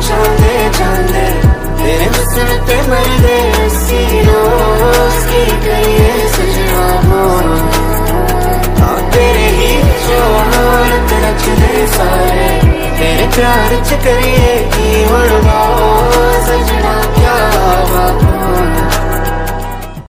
चांदे चांदे तेरे हुस्न पे मरदे सी रोज की करिए सजना मोरा। हाँ तेरे ही जो हालत रचने सारे तेरे प्यार च करिए की सजना क्या बात